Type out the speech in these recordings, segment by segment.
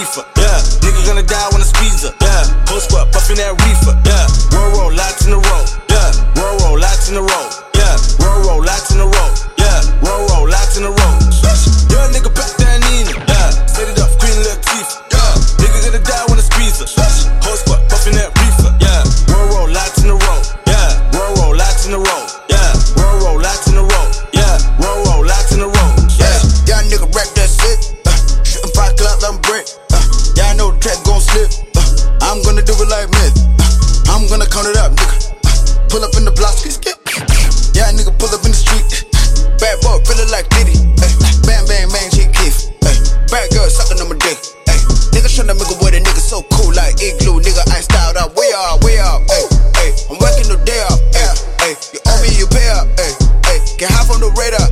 Latifah. Yeah, nigga gonna die when I squeeze her. Yeah, whole squad puffin' that reefer. Yeah, roll, lots in a row. Yeah, roll, lots in a row. Yeah, roll, lots in a row. Yeah, roll, lots in a row. Yeah, nigga back that Nina. Yeah, set it up, Queen Latifah. Yeah, nigga gonna die when I squeeze her. Whole squad puffin' that reefer. Yeah, roll, lots in a row. Yeah, roll, lots in a row. Yeah, roll, lots in a row. Yeah, roll, lots in a row. Yeah, y'all nigga rap that shit. Shootin' 5 o'clock, I'm brick. Y'all know the track gon' slip. I'm gonna do it like myth. I'm gonna count it up, nigga. Pull up in the block, skip. Yeah, nigga pull up in the street. Bad boy, feelin' like Diddy. Bang, bang, bang, she kiss. Bad girl suckin' on my dick. Nigga tryna make a way, the nigga so cool like igloo. Nigga, I ain't styled up, way up. I'm working no day up. You owe me, you pay up. Get half on the radar.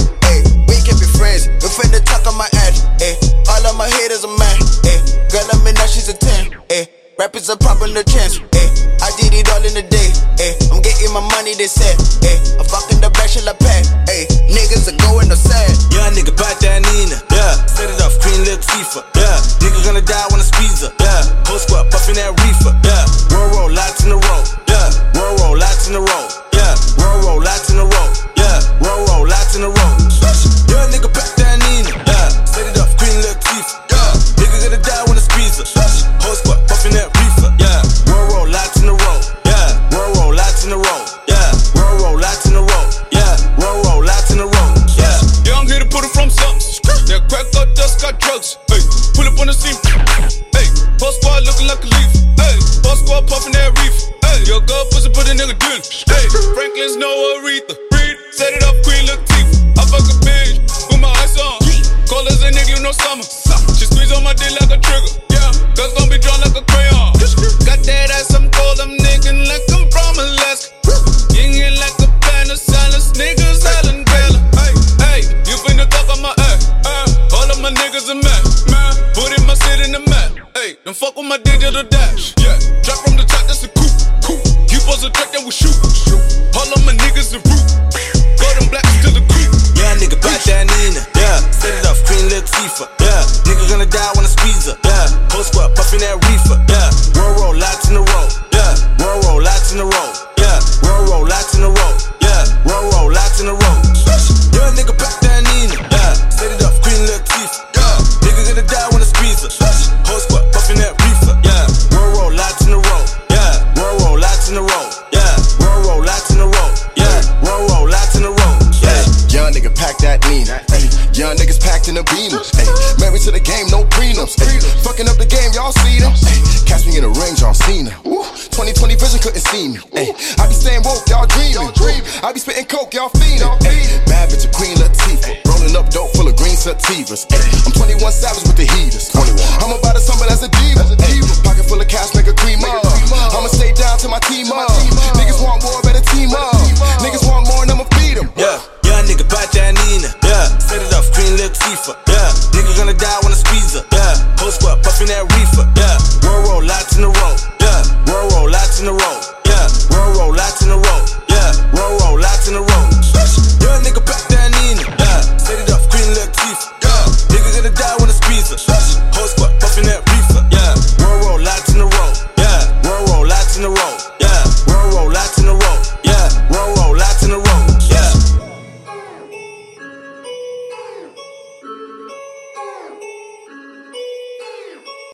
We can be friends. We finna talk on my ass. All of my haters are mad. Girl, let me know she's a 10. Rappers are popping the chance. I did it all in a day. I'm getting my money, they said. I'm fucking the back, shit I pack. Niggas are going outside. Yeah, nigga back that Nina. Yeah, set it up, Queen Latifah. Yeah, nigga gonna die when I squeeze her. Yeah, whole squad puffin' that reefer. Yeah, roll, lots in a row. Yeah, roll, lots in a row. Yeah, roll, lots in a row. Yeah, roll, lots in a row. Yeah, nigga back that Nina. Yeah, set it up, Queen Latifah. Yeah, nigga gonna die when I squeeze her. Whole squad puffin' that reefer. Yeah, roll, lots in a row. Yeah, roll, lots in a row. Yeah, roll, lots in a row. Yeah, roll, lots in a row. Yeah, I'm here to put it from something. That crack got dust, got drugs. Hey, pull up on the scene. Hey, whole squad looking like a leaf. Hey, whole squad puffin' that reef. Hey, your girl pussy put a nigga down. Hey, Franklin's no Aretha. Set it up, Queen Latifah. I fuck a bitch with my ice on. Cold as a nigga, no summer. She squeeze on my dick like a trigger. Yeah, guns gon' be drawn like a crayon. Got that ass, I'm cold, I'm nigga like I'm from Alaska. Yingin' like a band of silence, niggas Helen Taylor. Hey, you finna talk on my ass. All of my niggas are mad. Put in my shit in the map. Hey, don't fuck with my digital dash. Yeah, drop from the top, that's a coup. You supposed to track that we shoot. All of my niggas are root. Golden blacks to the creep. Yeah, nigga back that Nina. Yeah, set it up, Queen Latifah. Yeah, nigga gonna die when I squeeze her. Yeah, whole squad puffin' that reefer. Yeah, roll, lots in a row. Yeah, roll, lots in a row. Yeah, roll, lots in a row. Yeah, roll, lots in a row. Yeah, nigga back that Nina. Yeah, set it up, Queen Latifah. Yeah, nigga gonna die when I squeeze her. Whole squad puffin' that reefer. Yeah, roll, lots in a row. Yeah, roll, lots in a row. Yeah, roll, lots in a row. Yeah, roll, lots in a row. Yeah, young nigga pack that Nina. Young niggas packed in the Beamers. Married to the game, no prenups. Fucking up the game, y'all see them. Catch me in the ring, John Cena. 20/20 vision couldn't see me. I be staying woke, y'all dreaming. I be spitting coke, y'all fiending. Bad bitch, a Queen Latifah. Rolling up dope full of green sativas. I'm 21 Savage with the heaters. I'm about to summon as a diva. Pocket full of cash, make a cream up. I'ma stay down till my team up. Niggas want more, better team up. Niggas want more, and I'ma feed them. Yeah, nigga back that Nina. Yeah, set it up, Queen Latifah. Yeah, nigga gonna die when I squeeze her. Yeah, whole squad puffin' that reefer.